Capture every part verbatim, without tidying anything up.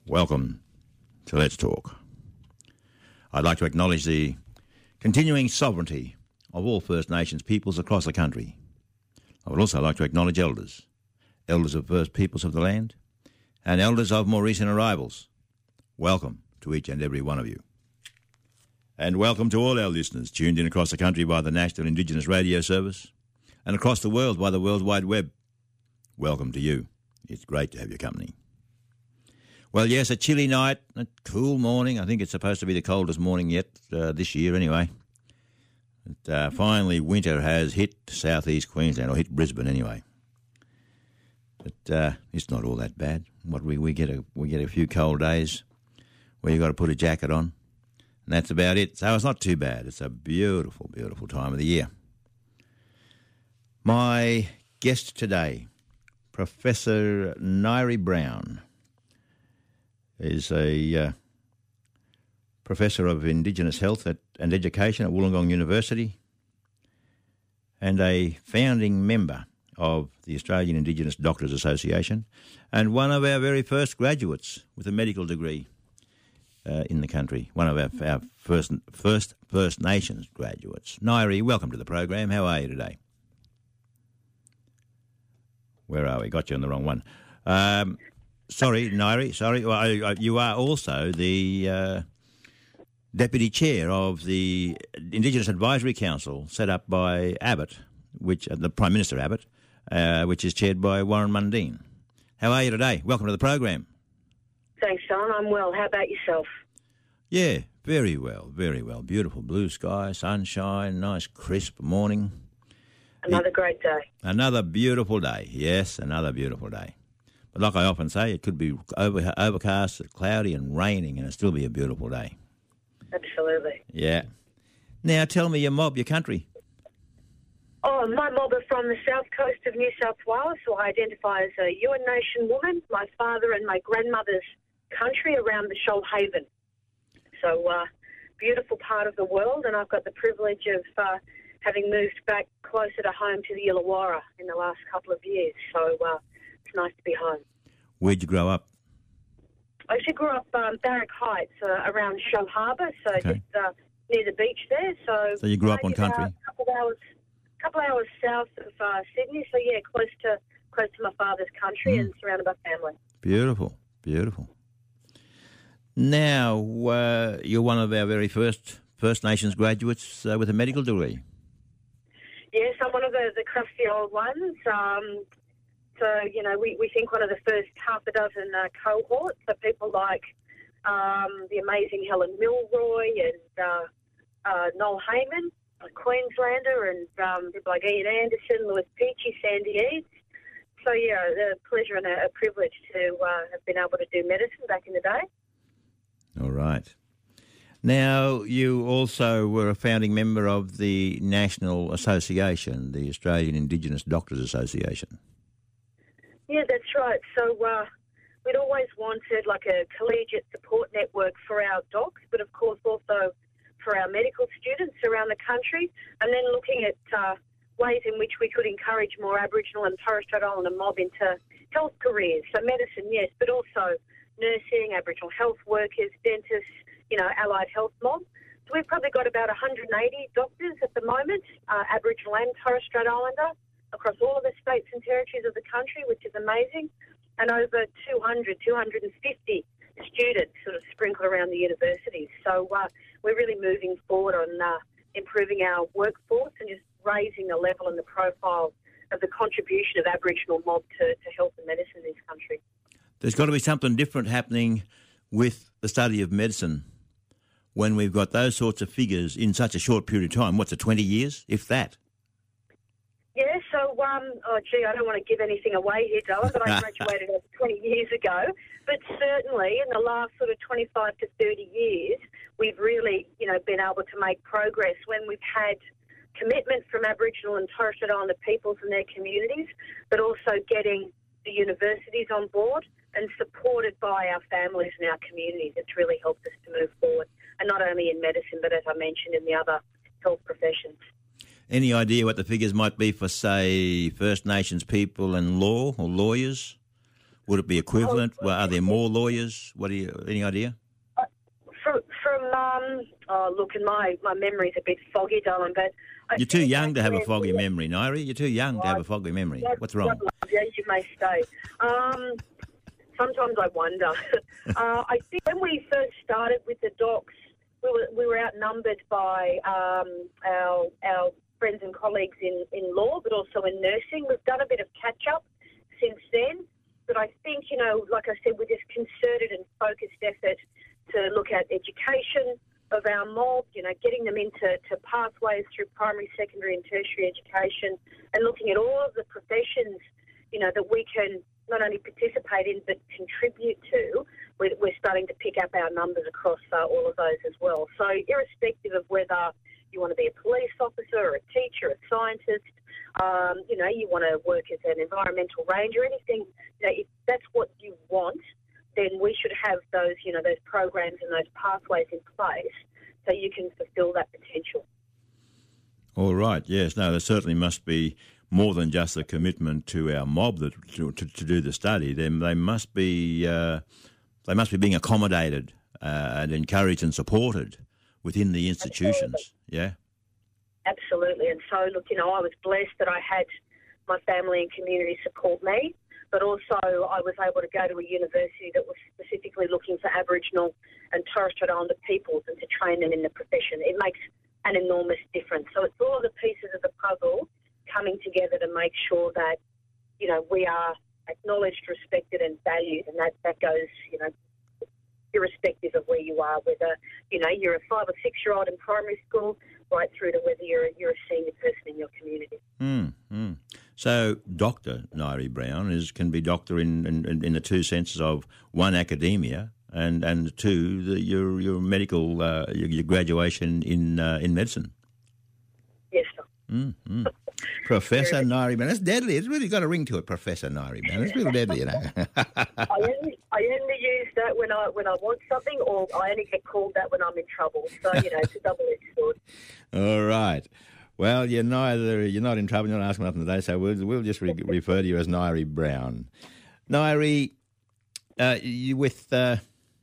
Welcome to Let's Talk. I'd like to acknowledge the continuing sovereignty of all First Nations peoples across the country. I would also like to acknowledge elders, elders of First Peoples of the land, and elders of more recent arrivals. Welcome to each and every one of you. And welcome to all our listeners tuned in across the country by the National Indigenous Radio Service and across the world by the World Wide Web. Welcome to you. It's great to have your company. Well, yes, a chilly night, a cool morning. I think it's supposed to be the coldest morning yet uh, this year anyway. But, uh, finally, winter has hit southeast Queensland, or hit Brisbane anyway. But uh, it's not all that bad. What we, we get a we get a few cold days where you've got to put a jacket on, and that's about it. So it's not too bad. It's a beautiful, beautiful time of the year. My guest today, Professor Ngaire Brown, is a uh, Professor of Indigenous Health at, and Education at Wollongong University and a founding member of the Australian Indigenous Doctors Association and one of our very first graduates with a medical degree uh, in the country, one of our, our first, first First Nations graduates. Ngaire, welcome to the program. How are you today? Where are we? Got you on the wrong one. Um, sorry, Ngaire, sorry. Well, I, I, you are also the uh, Deputy Chair of the Indigenous Advisory Council set up by Abbott, which uh, the Prime Minister Abbott, uh, which is chaired by Warren Mundine. How are you today? Welcome to the program. Thanks, Don. I'm well. How about yourself? Yeah, very well, very well. Beautiful blue sky, sunshine, nice crisp morning. Another great day. Another beautiful day. Yes, another beautiful day. But like I often say, it could be over, overcast, cloudy and raining, and it'll still be a beautiful day. Absolutely. Yeah. Now, tell me your mob, your country. Oh, my mob are from the south coast of New South Wales, so I identify as a Yuin Nation woman. My father and my grandmother's country around the Shoalhaven. So, uh, beautiful part of the world, and I've got the privilege of uh, having moved back closer to home to the Illawarra in the last couple of years. So, uh, it's nice to be home. Where'd you grow up? I actually grew up um, Barrack Heights, uh, around Shell Harbour, so Okay. just uh, near the beach there. So, So you grew up on maybe about country? A couple of hours, couple of hours south of uh, Sydney. So yeah, close to close to my father's country Mm. and surrounded by family. Beautiful, beautiful. Now, uh, you're one of our very first First Nations graduates uh, with a medical degree. Yes, I'm one of the, the crusty old ones. Um, so, you know, we, we think one of the first half a dozen uh, cohorts are people like um, the amazing Helen Milroy and uh, uh, Noel Heyman, a Queenslander, and um, people like Ian Anderson, Lewis Peachy, Sandy Eads. So, yeah, a pleasure and a, a privilege to uh, have been able to do medicine back in the day. All right. Now, you also were a founding member of the National Association, the Australian Indigenous Doctors Association. Yeah, that's right. So uh, we'd always wanted like a collegiate support network for our docs, but of course also for our medical students around the country, and then looking at uh, ways in which we could encourage more Aboriginal and Torres Strait Islander mob into health careers. So medicine, yes, but also nursing, Aboriginal health workers, dentists, you know, allied health mob. So we've probably got about one hundred eighty doctors at the moment, uh, Aboriginal and Torres Strait Islander, across all of the states and territories of the country, which is amazing, and over two hundred, two hundred fifty students sort of sprinkled around the universities. So uh, we're really moving forward on uh, improving our workforce and just raising the level and the profile of the contribution of Aboriginal mob to, to health and medicine in this country. There's got to be something different happening with the study of medicine when we've got those sorts of figures in such a short period of time. What's it, twenty years, if that? Yeah, so, um, oh, gee, I don't want to give anything away here, Dylan, but I graduated over twenty years ago. But certainly in the last sort of twenty-five to thirty years, we've really, you know, been able to make progress when we've had commitment from Aboriginal and Torres Strait Islander peoples and their communities, but also getting the universities on board and supported by our families and our communities. It's really helped us to move forward, and not only in medicine, but as I mentioned, in the other health professions. Any idea what the figures might be for, say, First Nations people and law or lawyers? Would it be equivalent? Well, are there more lawyers? What do you, any idea? Uh, from, from um, oh, look, and my, my memory's a bit foggy, darling, but... I You're too young to have a when- foggy memory, Nairi. You're too young to have a foggy memory. God- What's wrong? God love you, you may stay. Um, sometimes I wonder. uh, I think when we first started with the docs, we were, we were outnumbered by um, our, our friends and colleagues in, in law, but also in nursing. We've done a bit of catch-up since then. But I think, you know, like I said, with this concerted and focused effort to look at education of our mob, you know, getting them into to pathways through primary, secondary and tertiary education and looking at all of the professions, you know, that we can not only participate in but contribute to, we're, we're starting to pick up our numbers across uh, all of those as well. So irrespective of whether you want to be a police officer or a teacher, a scientist, Um, you know, you want to work as an environmental ranger, anything, you know, if that's what you want, then we should have those, you know, those programs and those pathways in place so you can fulfil that potential. All right, yes. No, there certainly must be more than just a commitment to our mob that, to, to, to do the study. They, they must be uh, they must be being accommodated uh, and encouraged and supported within the institutions. Absolutely. Yeah. Absolutely. And so, look, you know, I was blessed that I had my family and community support me, but also I was able to go to a university that was specifically looking for Aboriginal and Torres Strait Islander peoples and to train them in the profession. It makes an enormous difference. So it's all of the pieces of the puzzle coming together to make sure that, you know, we are acknowledged, respected and valued, and that, that goes, you know, irrespective of where you are, whether, you know, you're a five or six-year-old in primary school, right through to whether you're, you're a senior person in your community. Mm, mm. So Doctor Nairi Brown is can be doctor in, in, in the two senses of, one, academia, and, and two, the, your your medical, uh, your, your graduation in uh, in medicine. Yes, sir. Mm, mm. Professor Nairi Brown. That's deadly. It's really got a ring to it, Professor Nairi Brown. It's real deadly, you know. I only I only use that when I when I want something, or I only get called that when I'm in trouble. So, you know, it's a double-edged sword. All right. Well, you're neither you're not in trouble. You're not asking nothing today, so we'll we'll just re- refer to you as Nairi Brown. Nairi, uh, you with uh,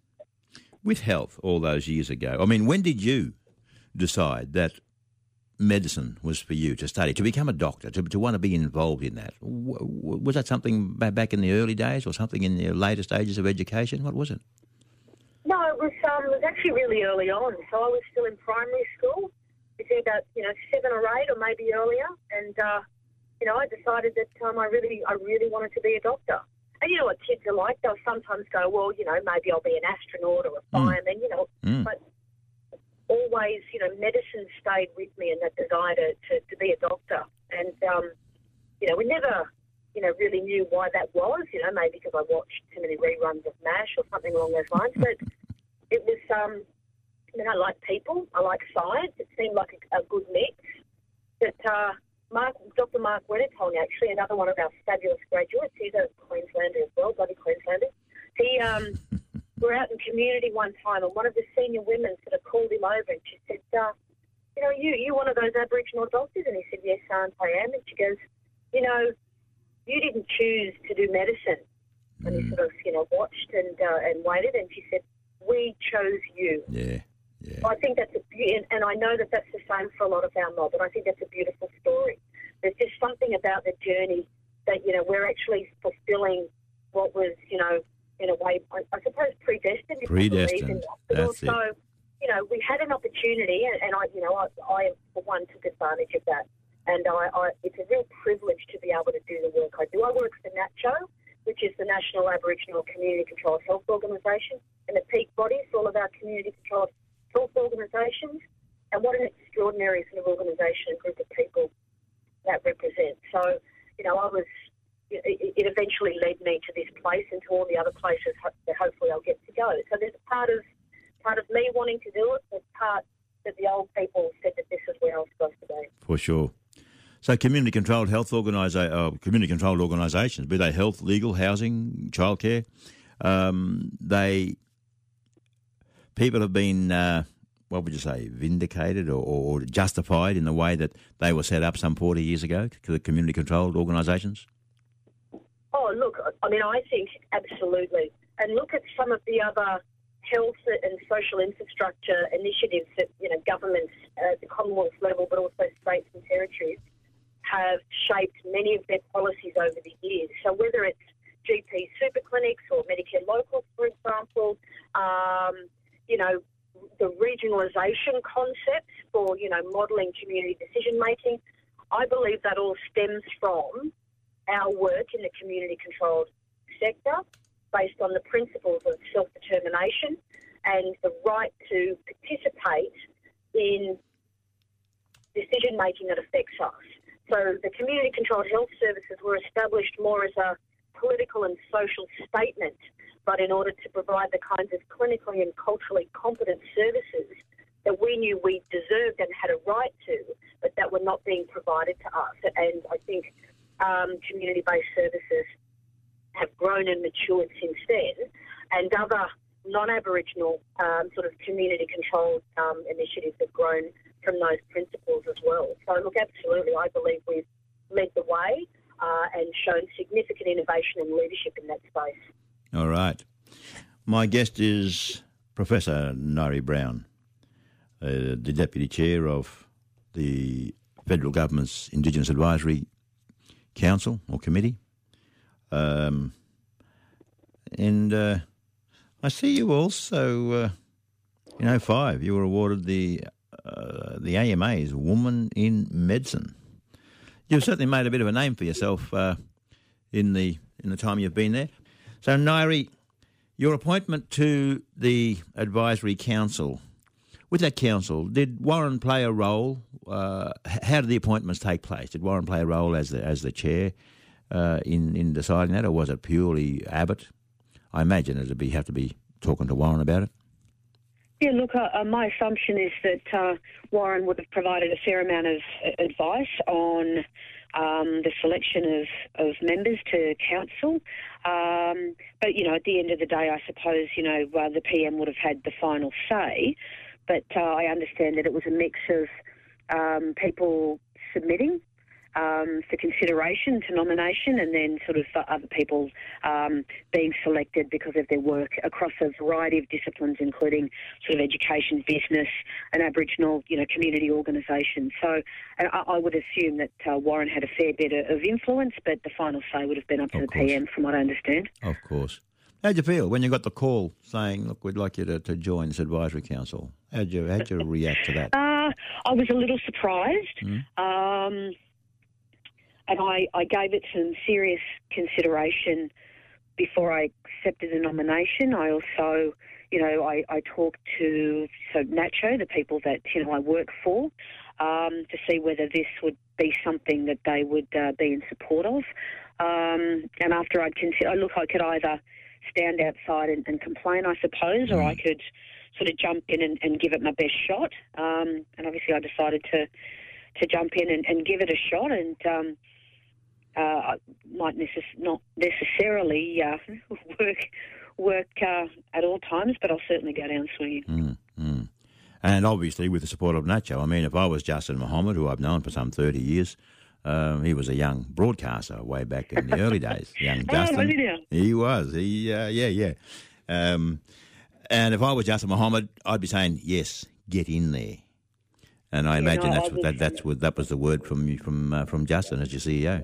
with health all those years ago. I mean, when did you decide that medicine was for you to study, to become a doctor, to to want to be involved in that? W- w- was that something back in the early days, or something in the later stages of education? What was it? No, it was um, it was actually really early on. So I was still in primary school. It's about, you know, seven or eight, or maybe earlier, and uh, you know, I decided that um, I really, I really wanted to be a doctor. And you know what kids are like? They'll sometimes go, well, you know, maybe I'll be an astronaut or a fireman, mm. you know, mm. but always, you know, medicine stayed with me, and that desire to, to, to be a doctor. And um, you know, we never, you know, really knew why that was. You know, maybe because I watched too many reruns of MASH or something along those lines. But it was. Um, I mean, I like people. I like science. It seemed like a, a good mix. But uh, Mark, Doctor Mark Winnetong, actually, another one of our fabulous graduates, he's a Queenslander as well, bloody Queenslander. He, um, we're out in community one time, and one of the senior women sort of called him over, and she said, uh, you know, you, you one of those Aboriginal doctors? And he said, yes, Aunt, I am. And she goes, you know, you didn't choose to do medicine. And he sort of, you know, watched and uh, and waited, and she said, we chose you. Yeah. Yeah. I think that's a beautiful, and I know that that's the same for a lot of our mob, and I think that's a beautiful story. There's just something about the journey that, you know, we're actually fulfilling what was, you know, in a way, I, I suppose, predestined. Predestined. But that's also, it. you know, we had an opportunity, and, and I, you know, I, I, for one, took advantage of that. And I, I, it's a real privilege to be able to do the work I do. I work for NACCHO, which is the National Aboriginal Community Controlled Health Organisation, and the peak body for all of our community controlled health organisations, and what an extraordinary sort of organisation and group of people that represents. So, you know, I was, it, it eventually led me to this place and to all the other places that hopefully I'll get to go. So there's a part of, part of me wanting to do it, there's part that the old people said that this is where I was supposed to be. For sure. So community-controlled health organisa- uh, community-controlled organisations, be they health, legal, housing, childcare, um, they... people have been, uh, what would you say, vindicated or, or justified in the way that they were set up some forty years ago, the community-controlled organisations? Oh, Oh, look, I mean, I think absolutely. And look at some of the other health and social infrastructure initiatives that, you know, governments at the Commonwealth level, but also states and territories, have shaped many of their policies over the years. So whether it's G P super clinics or Medicare locals, for example, um, you know, the regionalisation concepts for, you know, modelling community decision-making, I believe that all stems from our work in the community-controlled sector based on the principles of self-determination and the right to participate in decision-making that affects us. So the community-controlled health services were established more as a political and social statement, but in order to provide the kinds of clinically and culturally competent services that we knew we deserved and had a right to, but that were not being provided to us. And I think um, community-based services have grown and matured since then, and other non-Aboriginal um, sort of community-controlled um, initiatives have grown from those principles as well. So, look, absolutely, I believe we've led the way uh, and shown significant innovation and leadership in that space. All right. My guest is Professor Ngaire Brown, uh, the Deputy Chair of the Federal Government's Indigenous Advisory Council or Committee. Um, and uh, I see you also, uh, in oh five, you were awarded the uh, the A M A's Woman in Medicine. You've certainly made a bit of a name for yourself uh, in the in the time you've been there. So, Ngaire, your appointment to the Advisory Council, with that council, did Warren play a role? Uh, how did the appointments take place? Did Warren play a role as the as the chair uh, in in deciding that, or was it purely Abbott? I imagine it'd be have to be talking to Warren about it. Yeah, look, uh, my assumption is that uh, Warren would have provided a fair amount of advice on um, the selection of, of members to council. Um, but, you know, at the end of the day, I suppose, you know, uh, the P M would have had the final say. But uh, I understand that it was a mix of um, people submitting um, for consideration to nomination, and then sort of other people um, being selected because of their work across a variety of disciplines, including sort of education, business, and Aboriginal, you know, community organisation. So and I, I would assume that uh, Warren had a fair bit of influence, but the final say would have been up to Of the course. P M, from what I understand. Of course. How'd you feel when you got the call saying, look, we'd like you to, to join this advisory council? How'd you, how'd you react to that? Uh, I was a little surprised. Mm. Um, and I, I gave it some serious consideration before I accepted the nomination. I also, you know, I, I talked to so Nacho, the people that, you know, I work for, um, to see whether this would be something that they would uh, be in support of. Um, and after I'd consider, look, I could either stand outside and, and complain, I suppose, mm. or I could sort of jump in and, and give it my best shot. Um, and obviously I decided to to jump in and, and give it a shot, and um, uh, I might necess- not necessarily uh, work work uh, at all times, but I'll certainly go down swinging. Mm, mm. And obviously with the support of Nacho. I mean, if I was Justin Mohammed, who I've known for some thirty years, Um, he was a young broadcaster way back in the early days. Young Justin. Oh, was he now? He was. He, uh, yeah, yeah. Um, and if I was Justin Mohammed, I'd be saying, yes, get in there. And I Yeah, imagine no, that's I what that, was- that's what that was the word from you from uh, from Justin as your C E O.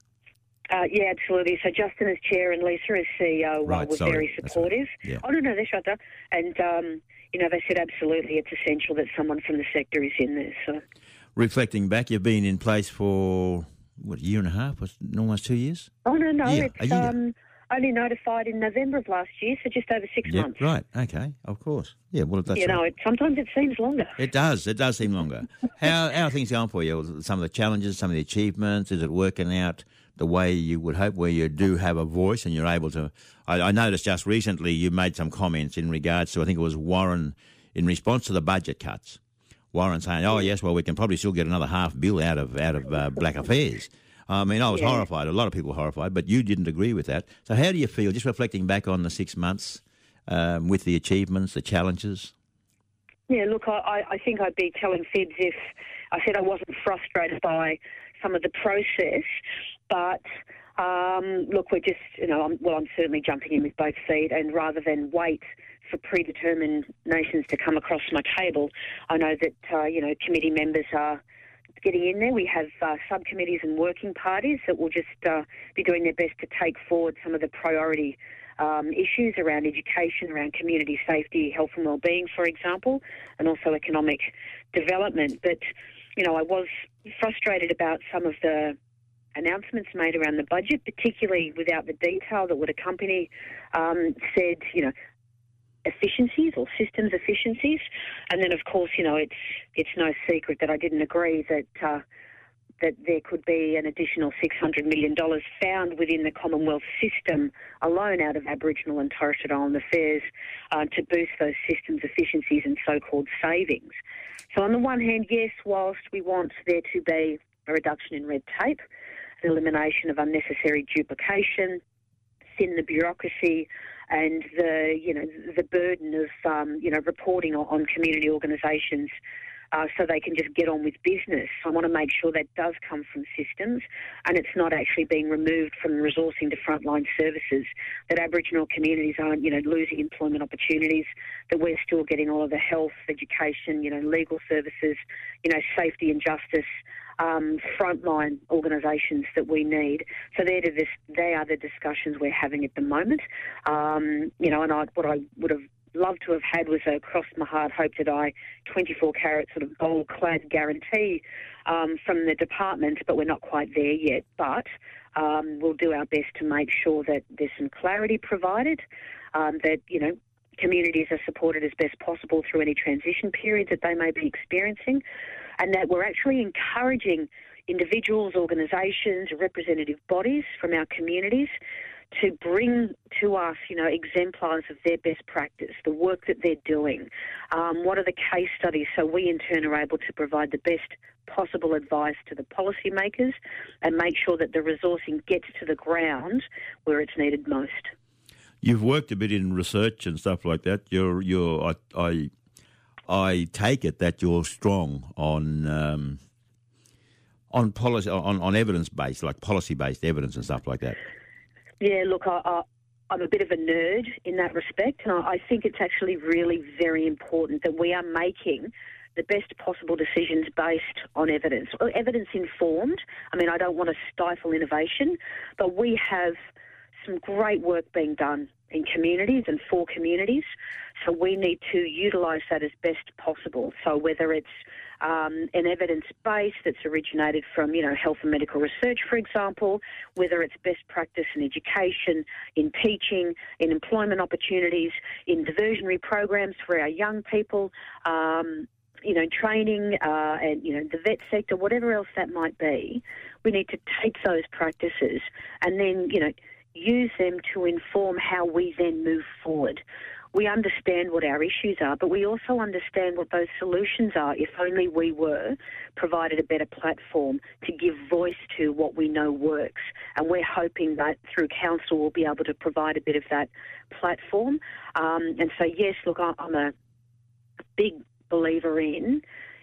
Uh, yeah, absolutely. So Justin as chair and Lisa as C E O uh, Right, were sorry. very That's supportive. right. Yeah. Oh, no, no, they're shut down. And, um, you know, they said absolutely it's essential that someone from the sector is in there. So, Reflecting back, you've been in place for, what, a year and a half? Was it almost two years? Oh, no, no, Yeah, a it's year. um, only notified in November of last year, so just over six Yeah, months. right. Okay, of course. Yeah, well, that's You know, right. it, sometimes it seems longer. It does. It does seem longer. How, how are things going for you? Some of the challenges, some of the achievements, is it working out the way you would hope, where you do have a voice and you're able to... I, I noticed just recently you made some comments in regards to, I think it was Warren, in response to the budget cuts. Warren saying, oh, yes, well, we can probably still get another half bill out of out of uh, Black Affairs. I mean, I was Yeah. horrified. A lot of people were horrified, but you didn't agree with that. So how do you feel, just reflecting back on the six months um, with the achievements, the challenges? Yeah, look, I, I think I'd be telling fibs if I said I wasn't frustrated by some of the process, but Um, look, we're just, you know, I'm, well, I'm certainly jumping in with both feet, and rather than wait for predetermined nations to come across my table, I know that, uh, you know, committee members are getting in there. We have uh, subcommittees and working parties that will just uh, be doing their best to take forward some of the priority um, issues around education, around community safety, health and wellbeing, for example, and also economic development. But, you know, I was frustrated about some of the announcements made around the budget, particularly without the detail that would accompany, um, said, you know, efficiencies or systems efficiencies. And then, of course, you know, it's it's no secret that I didn't agree that uh, that there could be an additional six hundred million dollars found within the Commonwealth system alone out of Aboriginal and Torres Strait Islander affairs uh, to boost those systems efficiencies and so-called savings. So on the one hand, yes, whilst we want there to be a reduction in red tape, the elimination of unnecessary duplication, thin the bureaucracy, and the you know the burden of um, you know reporting on, on community organisations, uh, so they can just get on with business. I want to make sure that does come from systems, and it's not actually being removed from resourcing to frontline services. That Aboriginal communities aren't you know losing employment opportunities. That we're still getting all of the health, education, you know legal services, you know safety and justice. Um, frontline organisations that we need. So they're the, they are the discussions we're having at the moment. Um, you know, and I, what I would have loved to have had was a cross my heart, hope that I twenty-four carat sort of gold-clad guarantee um, from the department, but we're not quite there yet. But um, we'll do our best to make sure that there's some clarity provided, um, that, you know, communities are supported as best possible through any transition period that they may be experiencing, and that we're actually encouraging individuals, organisations, representative bodies from our communities to bring to us, you know, exemplars of their best practice, the work that they're doing. Um, what are the case studies, so we in turn are able to provide the best possible advice to the policymakers and make sure that the resourcing gets to the ground where it's needed most. You've worked a bit in research and stuff like that. You're, you're, I, I, I take it that you're strong on, um, on policy, on, on evidence based, like policy based evidence and stuff like that. Yeah, look, I, I, I'm a bit of a nerd in that respect, and I, I think it's actually really very important that we are making the best possible decisions based on evidence, or evidence informed. I mean, I don't want to stifle innovation, but we have some great work being done in communities and for communities, so we need to utilise that as best possible. So whether it's um, an evidence base that's originated from, you know, health and medical research, for example, whether it's best practice in education, in teaching, in employment opportunities, in diversionary programs for our young people, um, you know, training uh, and, you know, the vet sector, whatever else that might be, we need to take those practices and then, you know, use them to inform how we then move forward. We understand what our issues are, but we also understand what those solutions are if only we were provided a better platform to give voice to what we know works. And we're hoping that through council we'll be able to provide a bit of that platform. Um, and so, yes, look, I'm a big believer in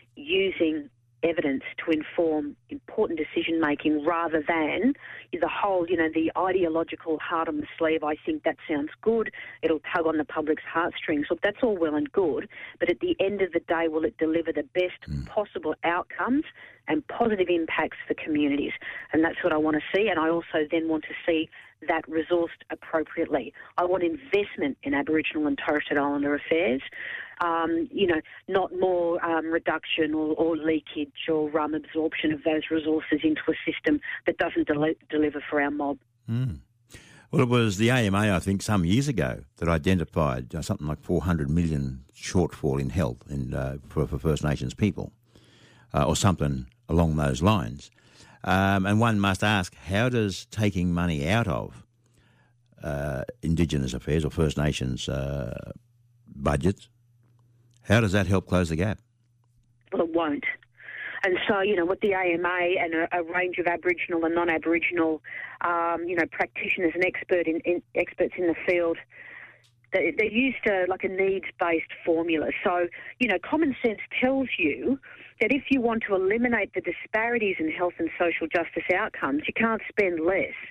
using evidence to inform important decision making rather than the whole, you know, the ideological heart on the sleeve. I think that sounds good. It'll tug on the public's heartstrings. Look, that's all well and good, but at the end of the day, will it deliver the best mm. possible outcomes and positive impacts for communities? And that's what I want to see. And I also then want to see that resourced appropriately. I want investment in Aboriginal and Torres Strait Islander affairs. Um, you know, not more um, reduction or, or leakage or um, absorption of those resources into a system that doesn't del- deliver for our mob. Mm. Well, it was the A M A, I think, some years ago that identified uh, something like four hundred million shortfall in health in, uh, for, for First Nations people, uh, or something along those lines. Um, and one must ask, how does taking money out of uh, Indigenous affairs or First Nations uh, budgets, how does that help close the gap? Well, it won't. And so, you know, with the A M A and a, a range of Aboriginal and non-Aboriginal, um, you know, practitioners and expert in, in, experts in the field, they, they're used to like a needs-based formula. So, you know, common sense tells you that if you want to eliminate the disparities in health and social justice outcomes, you can't spend less.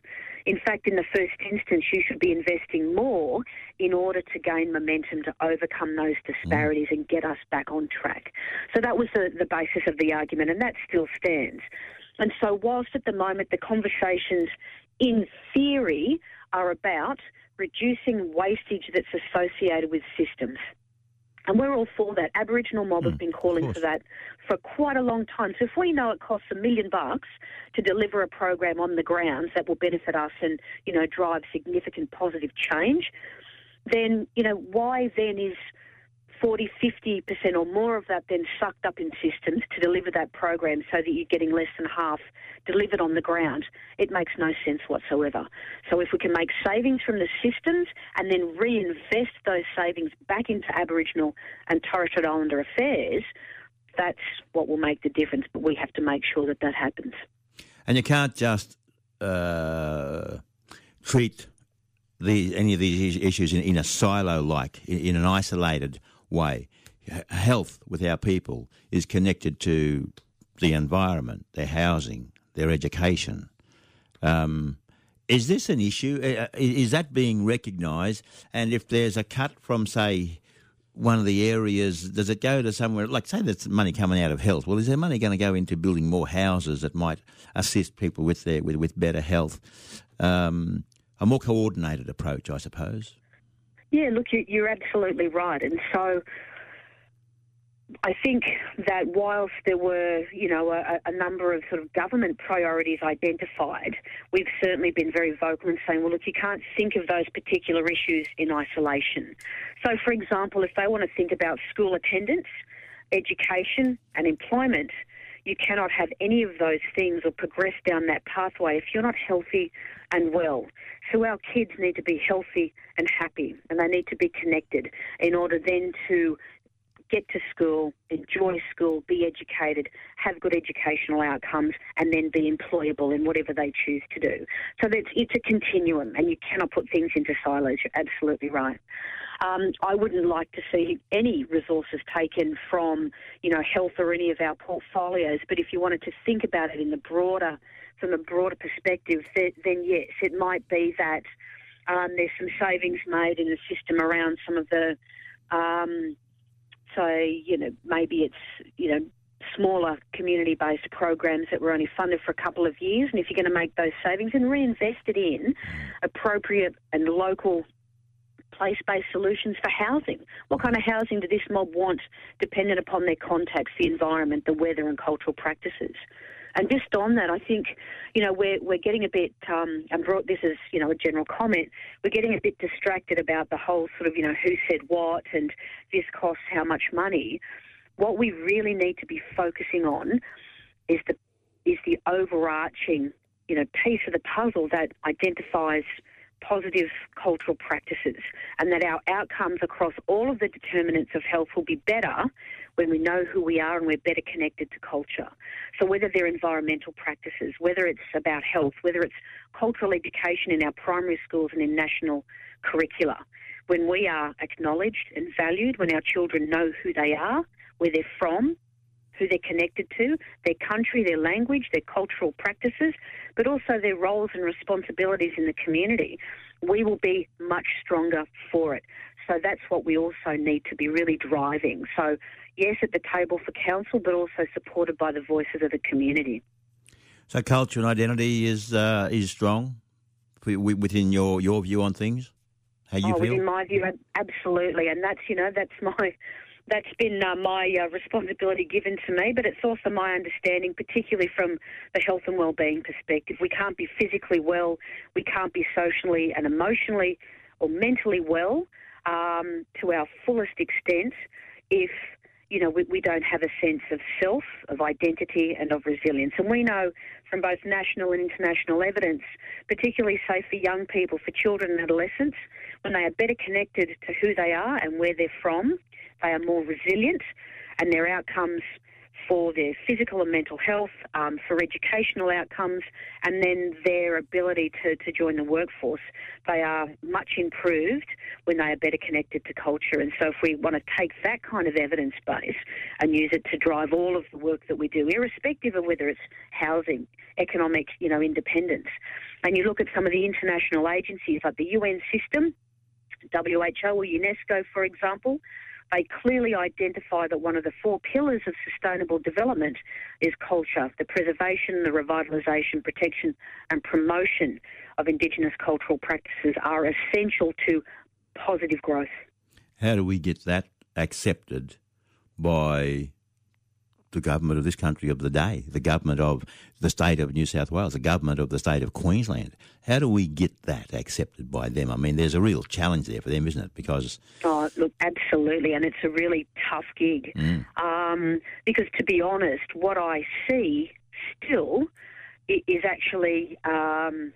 In fact, in the first instance, you should be investing more in order to gain momentum to overcome those disparities mm. and get us back on track. So that was the, the basis of the argument, and that still stands. And so whilst at the moment the conversations in theory are about reducing wastage that's associated with systems, and we're all for that. Aboriginal Mob mm, have been calling for that for quite a long time. So if we know it costs a million bucks to deliver a program on the grounds that will benefit us and, you know, drive significant positive change, then, you know, why then is forty, fifty percent or more of that then sucked up in systems to deliver that program so that you're getting less than half delivered on the ground? It makes no sense whatsoever. So if we can make savings from the systems and then reinvest those savings back into Aboriginal and Torres Strait Islander affairs, that's what will make the difference. But we have to make sure that that happens. And you can't just uh, treat the, any of these issues in, in a silo-like, in, in an isolated way. Health with our people is connected to the environment, their housing, their education. Um, is this an issue? Is that being recognised? And if there's a cut from, say, one of the areas, does it go to somewhere, like say there's money coming out of health, well, is there money going to go into building more houses that might assist people with their with, with better health? Um, a more coordinated approach, I suppose. Yeah, look, you're absolutely right. And so I think that whilst there were, you know, a, a number of sort of government priorities identified, we've certainly been very vocal in saying, well, look, you can't think of those particular issues in isolation. So, for example, if they want to think about school attendance, education and employment, you cannot have any of those things or progress down that pathway if you're not healthy and well. So our kids need to be healthy and happy, and they need to be connected in order then to get to school, enjoy school, be educated, have good educational outcomes, and then be employable in whatever they choose to do. So that's, it's a continuum, and you cannot put things into silos. You're absolutely right. Um, I wouldn't like to see any resources taken from, you know, health or any of our portfolios, but if you wanted to think about it in the broader, from a broader perspective, then, then yes, it might be that um, there's some savings made in the system around some of the, um, so, you know, maybe it's, you know, smaller community-based programs that were only funded for a couple of years, and if you're going to make those savings and reinvest it in appropriate and local place-based solutions for housing. What kind of housing do this mob want dependent upon their context, the environment, the weather and cultural practices? And just on that, I think, you know, we're we're getting a bit, um, and brought this as, you know, a general comment, we're getting a bit distracted about the whole sort of, you know, who said what and this costs how much money. What we really need to be focusing on is the is the overarching, you know, piece of the puzzle that identifies positive cultural practices, and that our outcomes across all of the determinants of health will be better when we know who we are and we're better connected to culture. So whether they're environmental practices, whether it's about health, whether it's cultural education in our primary schools and in national curricula, when we are acknowledged and valued, when our children know who they are, where they're from, who they're connected to, their country, their language, their cultural practices, but also their roles and responsibilities in the community, we will be much stronger for it. So that's what we also need to be really driving. So, yes, at the table for council, but also supported by the voices of the community. So culture and identity is uh, is strong within your, your view on things? How you oh, feel? Within my view, absolutely. And that's, you know, that's my... That's been uh, my uh, responsibility given to me, but it's also my understanding, particularly from the health and wellbeing perspective. We can't be physically well, we can't be socially and emotionally or mentally well um, to our fullest extent if, you know, we, we don't have a sense of self, of identity and of resilience. And we know from both national and international evidence, particularly, say, for young people, for children and adolescents, when they are better connected to who they are and where they're from, they are more resilient, and their outcomes for their physical and mental health, um, for educational outcomes, and then their ability to, to join the workforce. They are much improved when they are better connected to culture. And so if we want to take that kind of evidence base and use it to drive all of the work that we do, irrespective of whether it's housing, economic, you know, independence, and you look at some of the international agencies like the U N system, W H O or UNESCO, for example, they clearly identify that one of the four pillars of sustainable development is culture, the preservation, the revitalisation, protection and promotion of Indigenous cultural practices are essential to positive growth. How do we get that accepted by the government of this country of the day, the government of the state of New South Wales, the government of the state of Queensland? How do we get that accepted by them? I mean, there's a real challenge there for them, isn't it? Because oh, look, absolutely, and it's a really tough gig. Mm. Um, because to be honest, what I see still is actually um,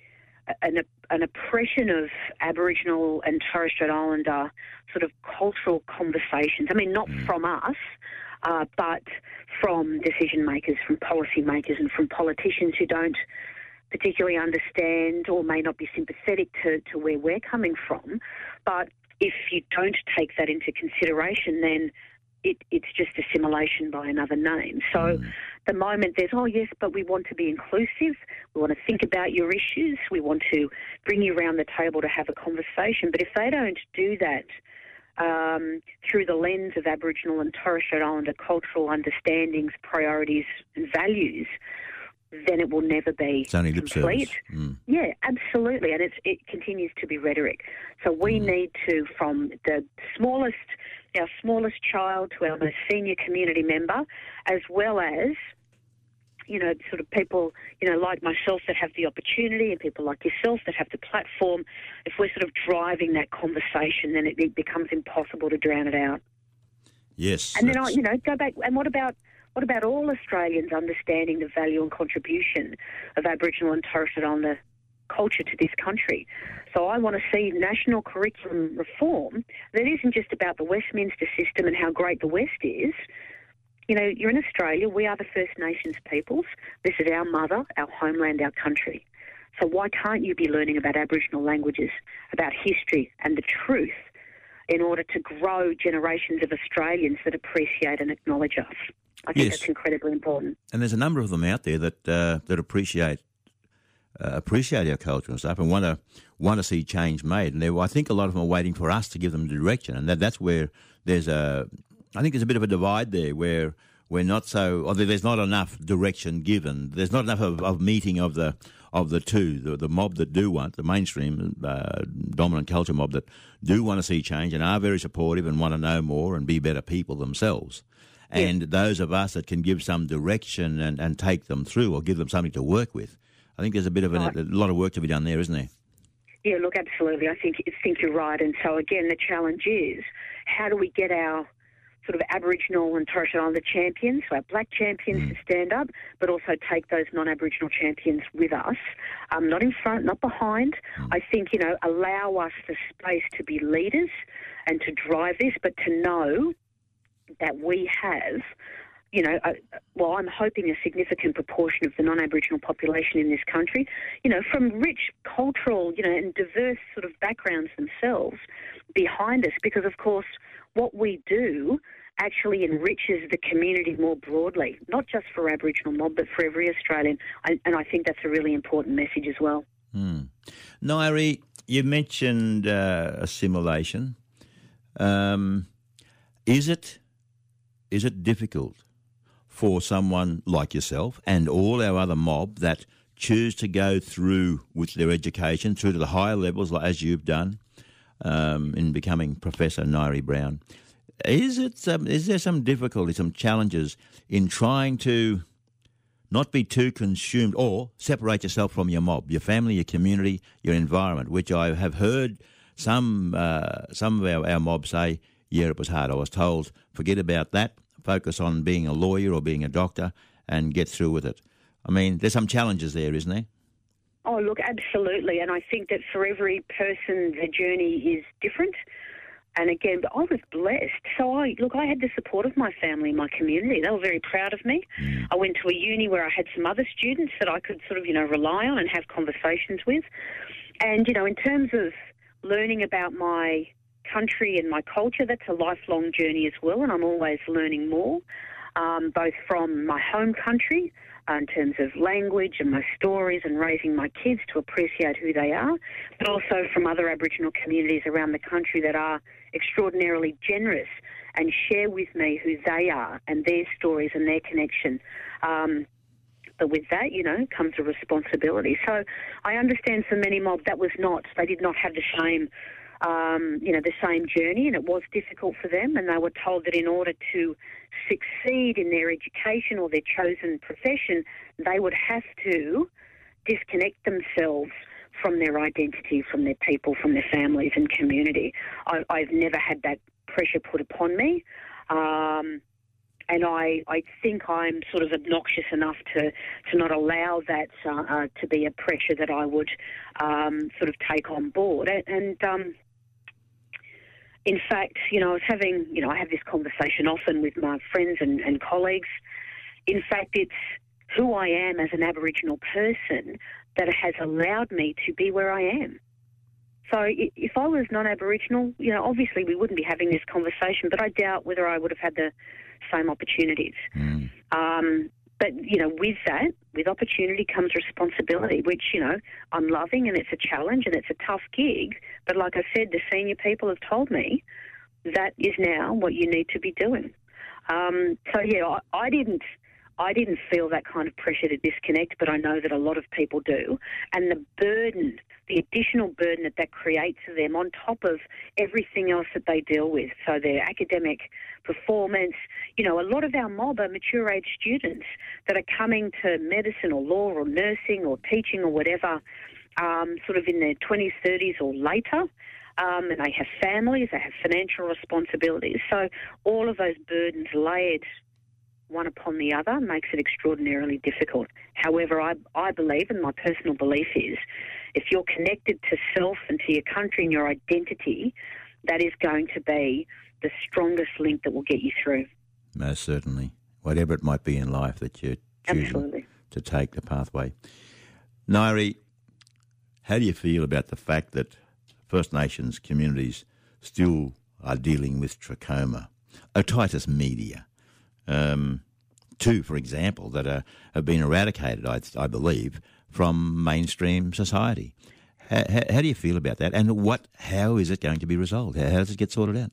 an, an oppression of Aboriginal and Torres Strait Islander sort of cultural conversations. I mean, not mm. from us, Uh, but from decision makers, from policy makers and from politicians who don't particularly understand or may not be sympathetic to, to where we're coming from. But if you don't take that into consideration, then it, it's just assimilation by another name. So mm. the moment there's, oh, yes, but we want to be inclusive, we want to think about your issues, we want to bring you around the table to have a conversation. But if they don't do that, Um, through the lens of Aboriginal and Torres Strait Islander cultural understandings, priorities and values, then it will never be it's only lip complete. service. Mm. Yeah, absolutely, and it's, it continues to be rhetoric. So we mm. need to, from the smallest, our smallest child to our most senior community member, as well as, you know, sort of people, you know, like myself that have the opportunity and people like yourself that have the platform, if we're sort of driving that conversation, then it, it becomes impossible to drown it out. Yes. And then, I, you know, go back, and what about what about all Australians understanding the value and contribution of Aboriginal and Torres Strait Islander culture to this country? So I want to see national curriculum reform that isn't just about the Westminster system and how great the West is. You know, you're in Australia, we are the First Nations peoples. This is our mother, our homeland, our country. So why can't you be learning about Aboriginal languages, about history and the truth in order to grow generations of Australians that appreciate and acknowledge us? I think yes. that's incredibly important. And there's a number of them out there that uh, that appreciate uh, appreciate our culture and stuff and want to want to see change made. And I think a lot of them are waiting for us to give them direction. And that, that's where there's a... I think there's a bit of a divide there where we're not so, or there's not enough direction given. There's not enough of, of meeting of the of the two, the, the mob that do want, the mainstream uh, dominant culture mob that do want to see change and are very supportive and want to know more and be better people themselves. And yeah. those of us that can give some direction and, and take them through or give them something to work with. I think there's a bit of an, right. a lot of work to be done there, isn't there? Yeah, look, absolutely. I think, I think you're right. And so, again, the challenge is how do we get our sort of Aboriginal and Torres Strait Islander champions, so our black champions mm. to stand up, but also take those non-Aboriginal champions with us, um, not in front, not behind. Mm. I think, you know, allow us the space to be leaders and to drive this, but to know that we have, you know, uh, well, I'm hoping a significant proportion of the non-Aboriginal population in this country, you know, from rich cultural, you know, and diverse sort of backgrounds themselves behind us, because, of course, what we do actually enriches the community more broadly, not just for Aboriginal mob, but for every Australian. I, and I think that's a really important message as well. Hmm. Nairi, you mentioned uh, assimilation. Um, is it is it difficult for someone like yourself and all our other mob that choose to go through with their education through to the higher levels, like as you've done, um, in becoming Professor Nairi Brown? Is it um, is there some difficulty, some challenges in trying to not be too consumed or separate yourself from your mob, your family, your community, your environment, which I have heard some uh, some of our, our mob say, yeah, it was hard. I was told, forget about that, focus on being a lawyer or being a doctor and get through with it. I mean, there's some challenges there, isn't there? Oh, look, absolutely. And I think that for every person, the journey is different. And again, I was blessed. So I look, I had the support of my family, my community. They were very proud of me. Mm. I went to a uni where I had some other students that I could sort of, you know, rely on and have conversations with. And, you know, in terms of learning about my country and my culture, that's a lifelong journey as well, and I'm always learning more, um, both from my home country, uh, in terms of language and my stories and raising my kids to appreciate who they are, but also from other Aboriginal communities around the country that are extraordinarily generous and share with me who they are and their stories and their connection. Um, But with that, you know, comes a responsibility. So I understand for many mob that was not, they did not have the same, um, you know, the same journey, and it was difficult for them, and they were told that in order to succeed in their education or their chosen profession, they would have to disconnect themselves from their identity, from their people, from their families and community. I, I've never had that pressure put upon me. Um, And I, I think I'm sort of obnoxious enough to, to not allow that uh, uh, to be a pressure that I would um, sort of take on board. And, and um, in fact, you know, I was having, you know, I have this conversation often with my friends and, and colleagues. In fact, it's who I am as an Aboriginal person that has allowed me to be where I am. So if I was non-Aboriginal, you know, obviously we wouldn't be having this conversation, but I doubt whether I would have had the same opportunities. Mm. Um, but, you know, with that, with opportunity comes responsibility, which, you know, I'm loving, and it's a challenge and it's a tough gig. But like I said, the senior people have told me that is now what you need to be doing. Um, so, yeah, I, I didn't... I didn't feel that kind of pressure to disconnect, but I know that a lot of people do. And the burden, the additional burden that that creates for them on top of everything else that they deal with, so their academic performance, you know, a lot of our mob are mature age students that are coming to medicine or law or nursing or teaching or whatever, um, sort of in their twenties, thirties or later. Um, and they have families, they have financial responsibilities. So all of those burdens layered one upon the other makes it extraordinarily difficult. However, I, I believe, and my personal belief is, if you're connected to self and to your country and your identity, that is going to be the strongest link that will get you through. Most certainly. Whatever it might be in life that you're choosing Absolutely. to take the pathway. Ngaire, how do you feel about the fact that First Nations communities still are dealing with trachoma, otitis media? Um, two, for example, that are, have been eradicated, I, I believe, from mainstream society. How, how, how do you feel about that, and what? How is it going to be resolved? How, how does it get sorted out?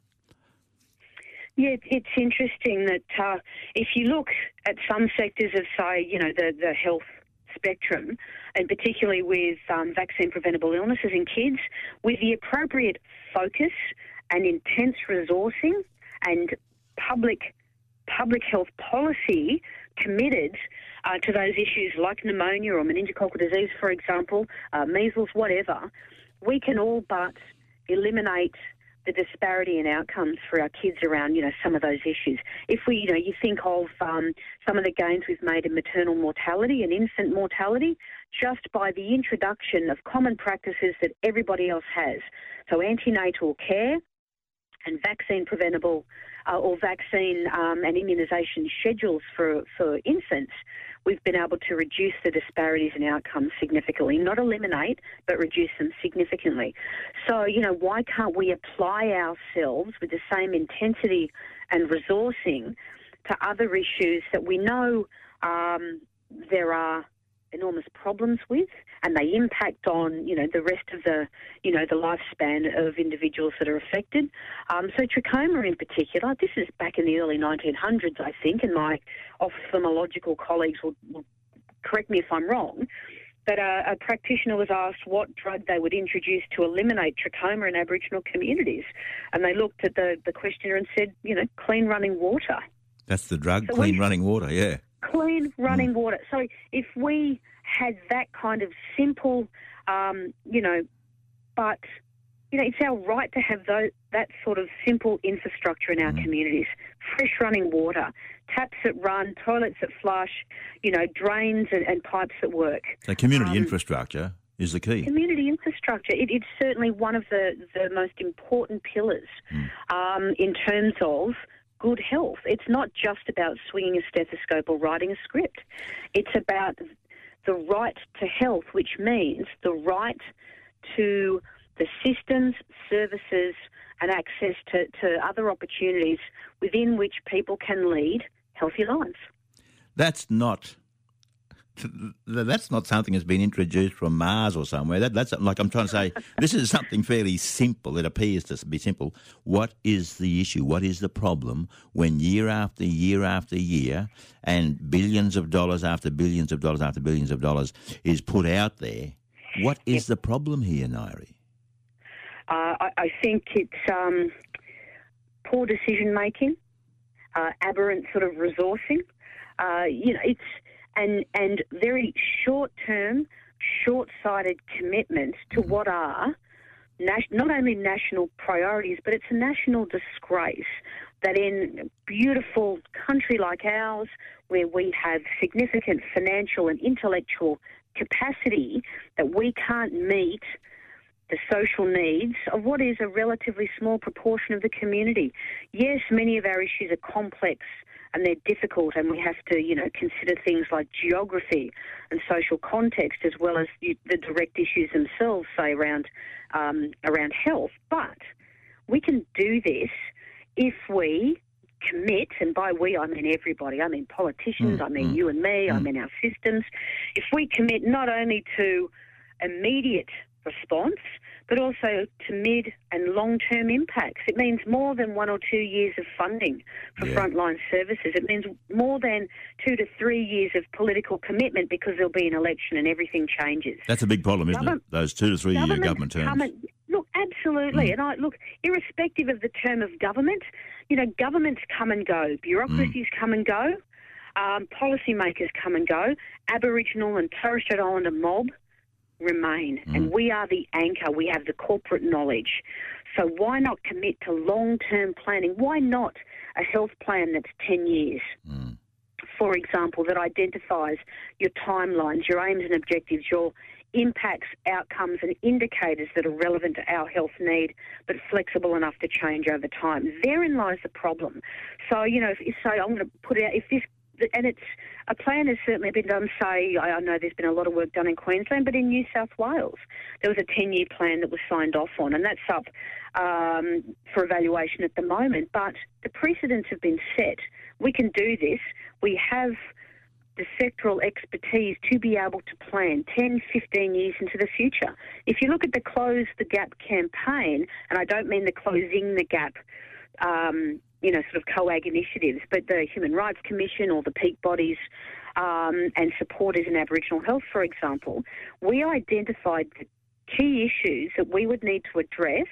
Yeah, it's interesting that uh, if you look at some sectors of, say, you know, the, the health spectrum, and particularly with um, vaccine-preventable illnesses in kids, with the appropriate focus and intense resourcing and public public health policy committed uh, to those issues like pneumonia or meningococcal disease, for example, uh, measles, whatever, we can all but eliminate the disparity in outcomes for our kids around, you know, some of those issues. If we, you know, you think of um, some of the gains we've made in maternal mortality and infant mortality just by the introduction of common practices that everybody else has. So antenatal care and vaccine-preventable uh, or vaccine um, and immunisation schedules for, for infants, we've been able to reduce the disparities in outcomes significantly, not eliminate, but reduce them significantly. So, you know, why can't we apply ourselves with the same intensity and resourcing to other issues that we know um, there are enormous problems with, and they impact on, you know, the rest of the, you know, the lifespan of individuals that are affected. Um, so trachoma in particular, this is back in the early nineteen hundreds, I think, and my ophthalmological colleagues will, will correct me if I'm wrong, but a, a practitioner was asked what drug they would introduce to eliminate trachoma in Aboriginal communities, and they looked at the, the questionnaire and said, you know, clean running water. That's the drug, So clean we- running water, yeah. Clean running Mm. water. So if we had that kind of simple, um, you know, but, you know, it's our right to have those, that sort of simple infrastructure in our Mm. communities. Fresh running water, taps that run, toilets that flush, you know, drains and, and pipes that work. So community Um, infrastructure is the key. Community infrastructure. It, it's certainly one of the, the most important pillars mm. um, in terms of good health. It's not just about swinging a stethoscope or writing a script. It's about the right to health, which means the right to the systems, services and access to, to other opportunities within which people can lead healthy lives. That's not... That's not something that's been introduced from Mars or somewhere. That, that's like I'm trying to say, this is something fairly simple. It appears to be simple. What is the issue? What is the problem when year after year after year and billions of dollars after billions of dollars after billions of dollars is put out there? What is the problem here, Nairi? Uh, I, I think it's um, poor decision-making, uh, aberrant sort of resourcing. Uh, you know, it's... And, and very short-term, short-sighted commitments to what are nas- not only national priorities, but it's a national disgrace that in a beautiful country like ours, where we have significant financial and intellectual capacity, that we can't meet the social needs of what is a relatively small proportion of the community. Yes, many of our issues are complex and they're difficult, and we have to, you know, consider things like geography and social context as well as the direct issues themselves, say, around um, around health. But we can do this if we commit, and by we I mean everybody, I mean politicians, mm, I mean mm, you and me, mm. I mean our systems. If we commit not only to immediate response, but also to mid and long-term impacts. It means more than one or two years of funding for yeah. frontline services. It means more than two to three years of political commitment, because there'll be an election and everything changes. That's a big problem, isn't Govern- it? Those two to three year government terms. Come and, look, absolutely. Mm. And I look, irrespective of the term of government, you know, governments come and go, bureaucracies mm. come and go, um, policymakers come and go, Aboriginal and Torres Strait Islander mob remain, mm. and we are the anchor. We have the corporate knowledge. So why not commit to long-term planning? Why not a health plan that's ten years, mm. for example, that identifies your timelines, your aims and objectives, your impacts, outcomes and indicators that are relevant to our health need, but flexible enough to change over time. Therein lies the problem. So, you know, if you say, I'm going to put out, if this, and it's, a plan has certainly been done, say, I know there's been a lot of work done in Queensland, but in New South Wales, there was a ten-year plan that was signed off on, and that's up um, for evaluation at the moment. But the precedents have been set. We can do this. We have the sectoral expertise to be able to plan ten, fifteen years into the future. If you look at the Close the Gap campaign, and I don't mean the Closing the Gap um you know, sort of COAG initiatives, but the Human Rights Commission or the peak bodies um, and supporters in Aboriginal health, for example, we identified the key issues that we would need to address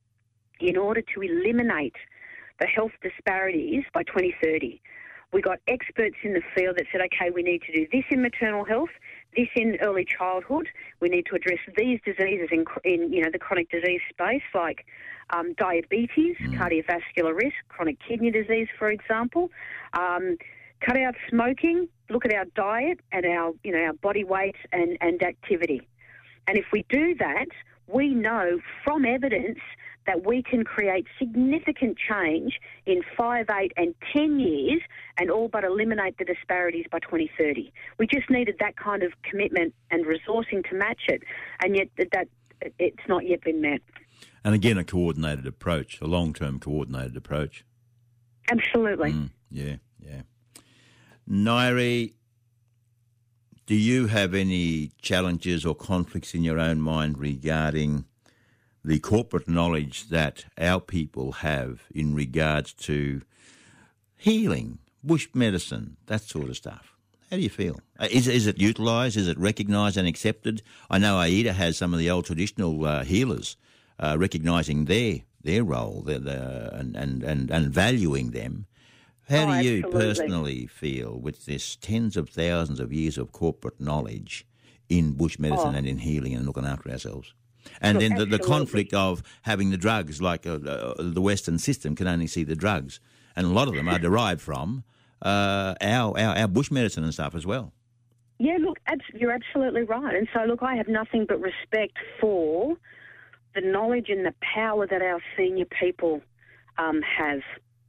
in order to eliminate the health disparities by twenty thirty. We got experts in the field that said, okay, we need to do this in maternal health, this in early childhood. We need to address these diseases in, in you know, the chronic disease space, like um, diabetes, mm. cardiovascular risk, chronic kidney disease, for example. Um, cut out smoking, look at our diet and our, you know, our body weight and, and activity. And if we do that, we know from evidence that we can create significant change in five, eight and ten years and all but eliminate the disparities by twenty thirty. We just needed that kind of commitment and resourcing to match it, and yet that it's not yet been met. And again, a coordinated approach, a long-term coordinated approach. Absolutely. Mm, yeah, yeah. Nairi, do you have any challenges or conflicts in your own mind regarding the corporate knowledge that our people have in regards to healing, bush medicine, that sort of stuff? How do you feel? Is, is it utilised? Is it recognised and accepted? I know AIDA has some of the old traditional uh, healers uh, recognising their their role their, their, and, and, and, and valuing them. How oh, do you absolutely. personally feel with this tens of thousands of years of corporate knowledge in bush medicine oh. and in healing and looking after ourselves? And Look, then the, the absolutely. conflict of having the drugs, like uh, uh, the Western system can only see the drugs, and a lot of them are derived from uh, our, our our bush medicine and stuff as well. Yeah, look, abs- you're absolutely right. And so, look, I have nothing but respect for the knowledge and the power that our senior people um, have.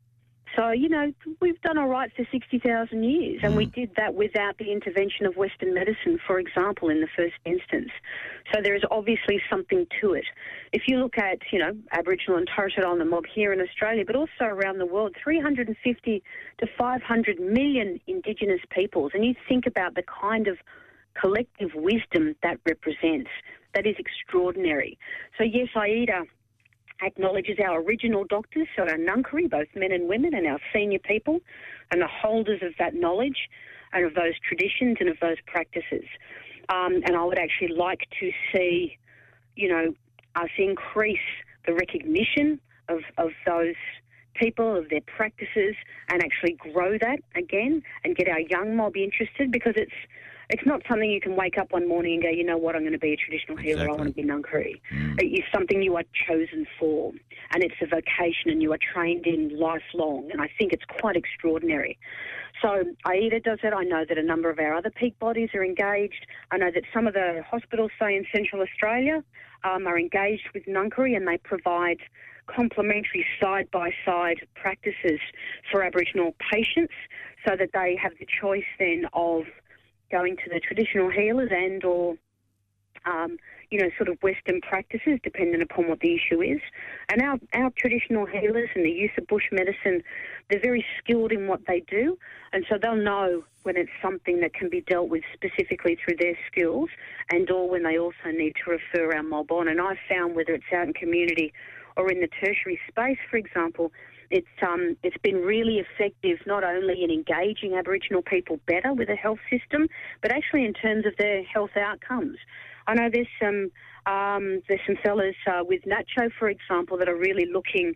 So, you know, we've done all right for sixty thousand years, and mm. we did that without the intervention of Western medicine, for example, in the first instance. So there is obviously something to it. If you look at, you know, Aboriginal and Torres Strait Islander mob here in Australia, but also around the world, three hundred fifty to five hundred million Indigenous peoples, and you think about the kind of collective wisdom that represents, that is extraordinary. So, yes, AIDA acknowledges our original doctors, so our Ngangkari, both men and women, and our senior people, and the holders of that knowledge and of those traditions and of those practices. Um, and I would actually like to see, you know, us increase the recognition of, of those people, of their practices, and actually grow that again and get our young mob interested, because it's It's not something you can wake up one morning and go, you know what, I'm going to be a traditional healer, exactly. I want to be Ngangkari. Mm. It is something you are chosen for, and it's a vocation, and you are trained in lifelong, and I think it's quite extraordinary. So AIDA does it. I know that a number of our other peak bodies are engaged. I know that some of the hospitals, say in Central Australia, um, are engaged with Ngangkari, and they provide complementary side-by-side practices for Aboriginal patients, so that they have the choice then of going to the traditional healers and or, um, you know, sort of Western practices, depending upon what the issue is. And our, our traditional healers and the use of bush medicine, they're very skilled in what they do, and so they'll know when it's something that can be dealt with specifically through their skills, and or when they also need to refer our mob on. And I've found, whether it's out in community or in the tertiary space, for example, It's um it's been really effective, not only in engaging Aboriginal people better with the health system, but actually in terms of their health outcomes. I know there's some um, there's some fellas uh, with Nacho, for example, that are really looking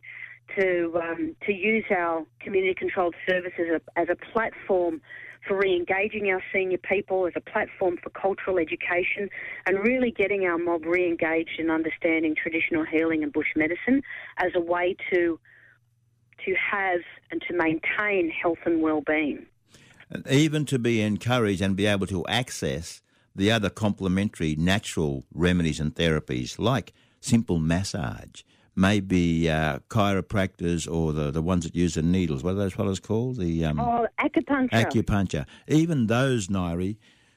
to um, to use our community controlled services as a, as a platform for re-engaging our senior people, as a platform for cultural education, and really getting our mob re-engaged in understanding traditional healing and bush medicine as a way to to have and to maintain health and well-being. And even to be encouraged and be able to access the other complementary natural remedies and therapies like simple massage, maybe uh, chiropractors or the, the ones that use the needles. What are those fellows called? The um, Oh, acupuncture. Acupuncture. Even those, Nairi,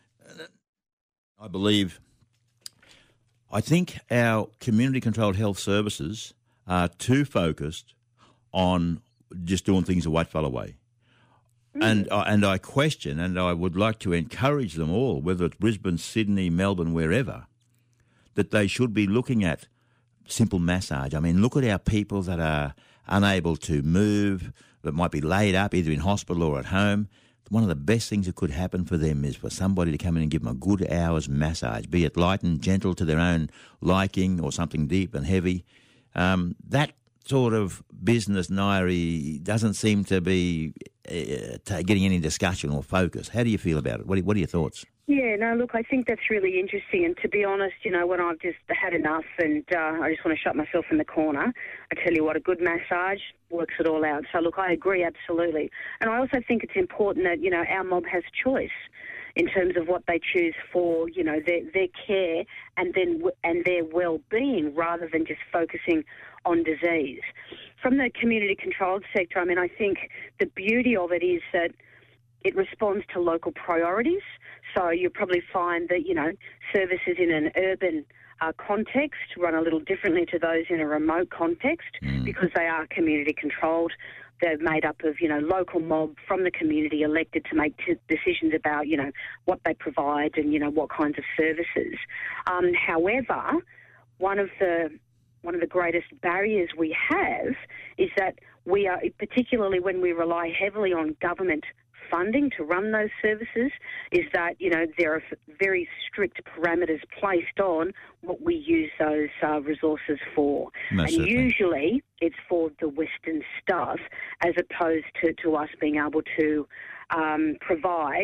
I believe, I think our community-controlled health services are too focused on just doing things a white fella way. Mm. And, uh, and I question, and I would like to encourage them all, whether it's Brisbane, Sydney, Melbourne, wherever, that they should be looking at simple massage. I mean, look at our people that are unable to move, that might be laid up either in hospital or at home. One of the best things that could happen for them is for somebody to come in and give them a good hour's massage, be it light and gentle to their own liking or something deep and heavy. Um, that sort of business, Nairi, doesn't seem to be uh, t- getting any discussion or focus. How do you feel about it? What are, what are your thoughts? Yeah, no, look, I think that's really interesting. And to be honest, you know, when I've just had enough and uh, I just want to shut myself in the corner, I tell you what, a good massage works it all out. So, look, I agree absolutely. And I also think it's important that, you know, our mob has choice in terms of what they choose for, you know, their, their care and then and their well-being, rather than just focusing on disease. From the community-controlled sector, I mean, I think the beauty of it is that it responds to local priorities. So you'll probably find that, you know, services in an urban uh, context run a little differently to those in a remote context mm. because they are community-controlled. They're made up of, you know, local mob from the community elected to make t- decisions about, you know, what they provide and, you know, what kinds of services. Um, however, one of the one of the greatest barriers we have is that we are, particularly when we rely heavily on government funding to run those services, is that, you know, there are very strict parameters placed on what we use those uh, resources for. Most and certainly. Usually it's for the Western stuff, as opposed to, to us being able to um, provide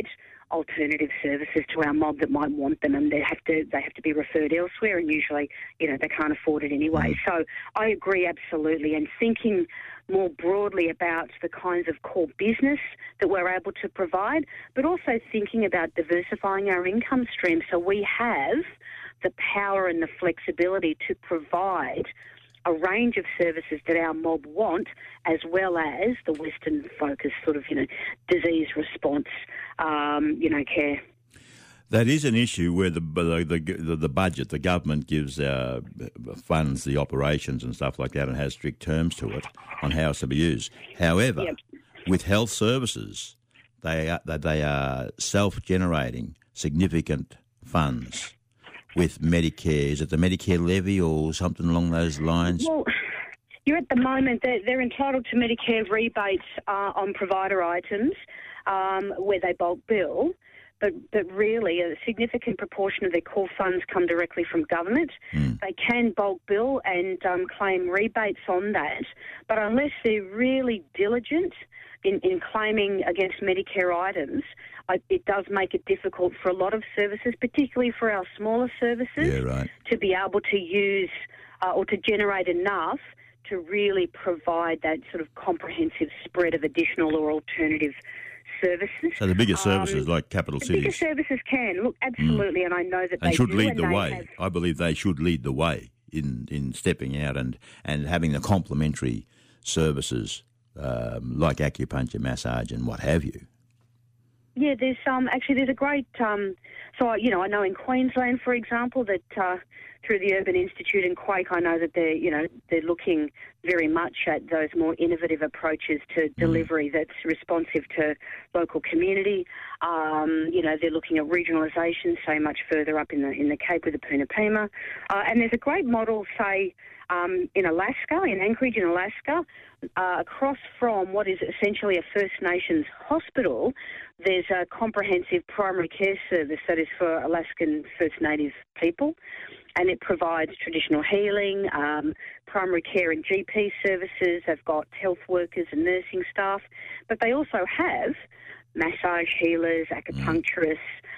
alternative services to our mob that might want them, and they have to they have to be referred elsewhere, and usually, you know, they can't afford it anyway. So I agree absolutely, and thinking more broadly about the kinds of core business that we're able to provide, but also thinking about diversifying our income stream so we have the power and the flexibility to provide a range of services that our mob want, as well as the Western-focused sort of, you know, disease response, um, you know, care. That is an issue where the the the, the budget, the government gives uh, funds the operations and stuff like that, and has strict terms to it on how it's to be used. However, Yep. with health services, they are, they are self-generating significant funds. With Medicare, is it the Medicare levy or something along those lines? Well, you're at the moment, they're, they're entitled to Medicare rebates uh, on provider items um, where they bulk bill. But, but really, a significant proportion of their core funds come directly from government. Mm. They can bulk bill and um, claim rebates on that, but unless they're really diligent in, in claiming against Medicare items, I, it does make it difficult for a lot of services, particularly for our smaller services, yeah, right. to be able to use uh, or to generate enough to really provide that sort of comprehensive spread of additional or alternative services. So the bigger services, um, like capital the cities. bigger services can. Look, absolutely, mm. and I know that and they should do, lead and the they way. have... I believe they should lead the way in, in stepping out and, and having the complementary services um, like acupuncture, massage and what have you. Yeah, there's um actually there's a great um so you know I know in Queensland, for example, that uh, through the Urban Institute and Quake, I know that they're you know they're looking very much at those more innovative approaches to mm. delivery that's responsive to local community. Um, you know they're looking at regionalisation, say much further up in the in the Cape with the Puna Pima, uh, and there's a great model, say um, in Alaska, in Anchorage, in Alaska. Uh, across from what is essentially a First Nations hospital, there's a comprehensive primary care service that is for Alaskan First Native people, and it provides traditional healing, um, primary care and G P services. They've got health workers and nursing staff, but they also have massage healers, acupuncturists,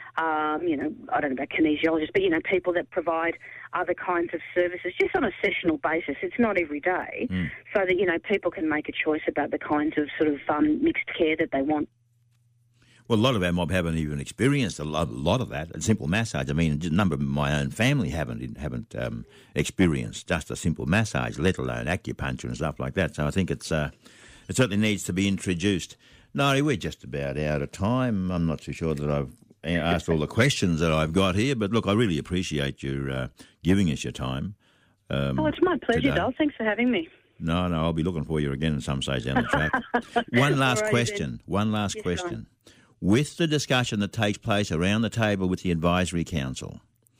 um, you know, I don't know about kinesiologists, but, you know, people that provide other kinds of services just on a sessional basis. It's not every day, mm. so that, you know, people can make a choice about the kinds of sort of um, mixed care that they want. Well, a lot of our mob haven't even experienced a lot, a lot of that. A simple massage. I mean, a number of my own family haven't haven't um, experienced just a simple massage, let alone acupuncture and stuff like that. So I think it's uh, it certainly needs to be introduced. No, we're just about out of time. I'm not too sure that I've asked all the questions that I've got here, but look, I really appreciate you uh, giving us your time. Um, oh, it's my pleasure, Dal. Thanks for having me. No, no, I'll be looking for you again at some stage down the track. One last right, question. Then. One last yes, question. Fine. With the discussion that takes place around the table with the Advisory Council,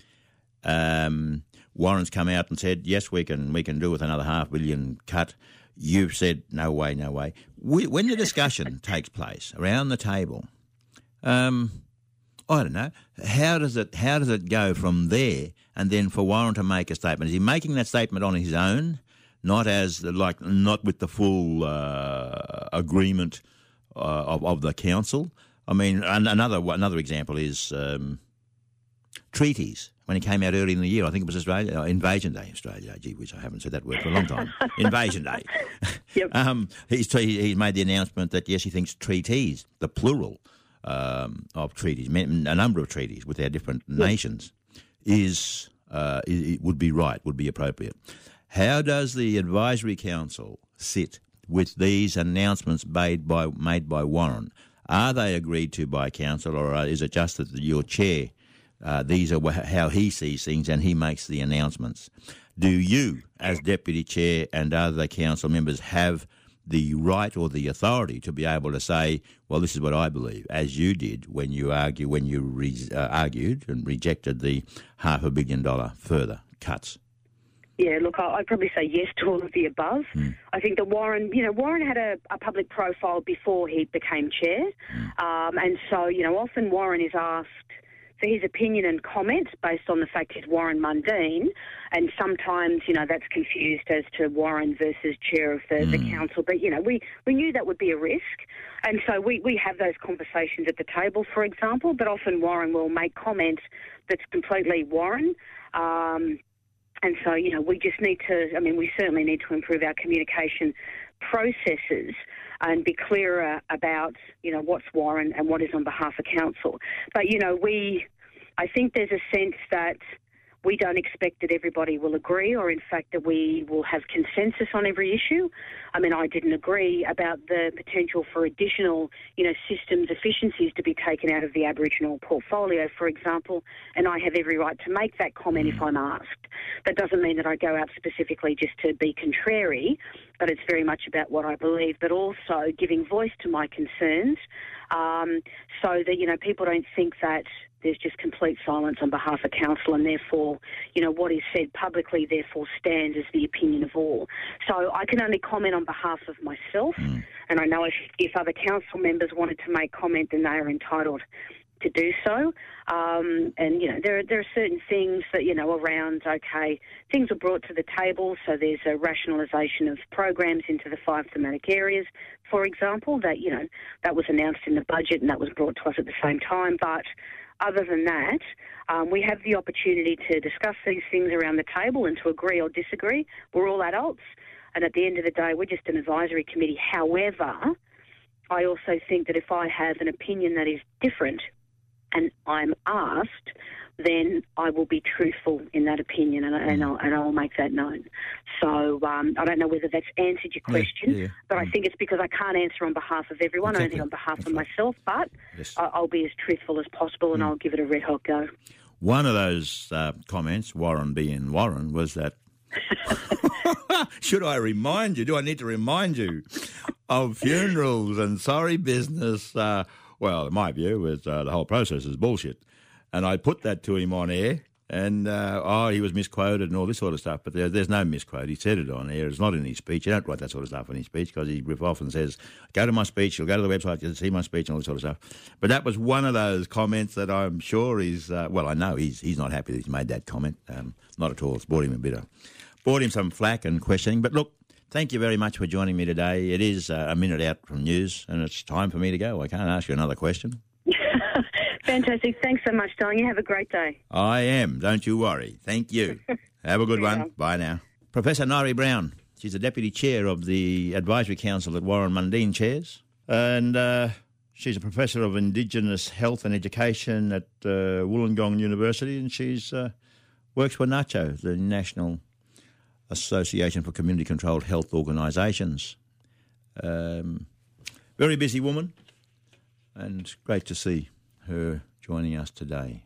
um, Warren's come out and said, yes, we can we can do with another half billion cut. You've said, no way, no way. We, when the discussion takes place around the table, um, I don't know, how does it how does it go from there and then for Warren to make a statement? Is he making that statement on his own, not as like not with the full uh, agreement uh, of, of the council? I mean, another another example is um, treaties. When he came out early in the year, I think it was Australia, uh, Invasion Day, Australia, gee whiz, I haven't said that word for a long time. Invasion Day. Yep. um, he's, he's made the announcement that, yes, he thinks treaties, the plural um, of treaties, a number of treaties with our different yep. nations, is uh, it would be right, would be appropriate. How does the Advisory Council sit with these announcements made by made by Warren? Are they agreed to by Council, or is it just that your chair, uh, these are how he sees things and he makes the announcements? Do you, as Deputy Chair and other Council members, have the right or the authority to be able to say, well, this is what I believe, as you did when you argue when you re- uh, argued and rejected the half a billion dollar further cuts? Yeah, look, I'd probably say yes to all of the above. Mm. I think that Warren, you know, Warren had a, a public profile before he became chair. Mm. Um, and so, you know, often Warren is asked for his opinion and comment based on the fact he's Warren Mundine, and sometimes, you know, that's confused as to Warren versus chair of the, mm. the council. But, you know, we, we knew that would be a risk, and so we, we have those conversations at the table, for example, but often Warren will make comments that's completely Warren. Um, and so, you know, we just need to, I mean, we certainly need to improve our communication processes and be clearer about, you know, what's Warren and what is on behalf of council. But, you know, we, I think there's a sense that we don't expect that everybody will agree, or in fact that we will have consensus on every issue. I mean, I didn't agree about the potential for additional, you know, systems efficiencies to be taken out of the Aboriginal portfolio, for example, and I have every right to make that comment if I'm asked. That doesn't mean that I go out specifically just to be contrary, but it's very much about what I believe, but also giving voice to my concerns, um, so that, you know, people don't think that there's just complete silence on behalf of council, and therefore, you know, what is said publicly therefore stands as the opinion of all. So I can only comment on behalf of myself, mm. and I know if, if other council members wanted to make comment, then they are entitled to do so. Um, and, you know, there, there are certain things that, you know, around, okay, things were brought to the table, so there's a rationalisation of programs into the five thematic areas, for example, that, you know, that was announced in the budget and that was brought to us at the same time. But other than that, um, we have the opportunity to discuss these things around the table and to agree or disagree. We're all adults, and at the end of the day, we're just an advisory committee. However, I also think that if I have an opinion that is different and I'm asked, then I will be truthful in that opinion, and, and, I'll, and I'll make that known. So um, I don't know whether that's answered your question, yeah, yeah. but I think it's because I can't answer on behalf of everyone, exactly. only on behalf that's of right. myself, but yes. I'll be as truthful as possible, and mm. I'll give it a red hot go. One of those uh, comments, Warren being Warren, was that, should I remind you, do I need to remind you of funerals and sorry business? Uh, well, in my view, is, uh, the whole process is bullshit. And I put that to him on air, and, uh, oh, he was misquoted and all this sort of stuff. But there, there's no misquote. He said it on air. It's not in his speech. You don't write that sort of stuff in his speech, because he often says, go to my speech, you'll go to the website, you'll see my speech and all this sort of stuff. But that was one of those comments that I'm sure he's, uh, well, I know he's he's not happy that he's made that comment. Um, not at all. It's brought him a bit of, brought him some flack and questioning. But look, thank you very much for joining me today. It is uh, a minute out from news, and it's time for me to go. I can't ask you another question. Fantastic. Thanks so much, darling. You have a great day. I am. Don't you worry. Thank you. Have a good one. Now. Bye now. Professor Ngaire Brown. She's the Deputy Chair of the Advisory Council that Warren Mundine chairs. And uh, she's a Professor of Indigenous Health and Education at uh, Wollongong University, and she's uh, works for NACCHO, the National Association for Community Controlled Health Organisations. Um, very busy woman, and great to see her joining us today.